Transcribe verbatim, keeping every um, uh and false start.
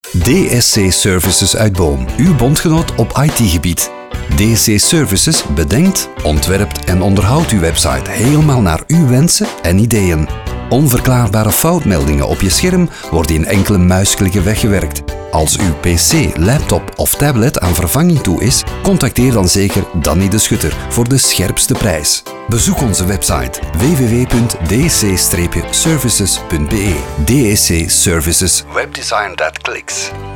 D S C Services uit Boom, uw bondgenoot op I T-gebied. D S C Services bedenkt, ontwerpt en onderhoudt uw website helemaal naar uw wensen en ideeën. Onverklaarbare foutmeldingen op je scherm worden in enkele muisklikken weggewerkt. Als uw P C, laptop of tablet aan vervanging toe is, contacteer dan zeker Danny de Schutter voor de scherpste prijs. Bezoek onze website w w w punt d s c services punt b e. D S C Services. Webdesign that clicks.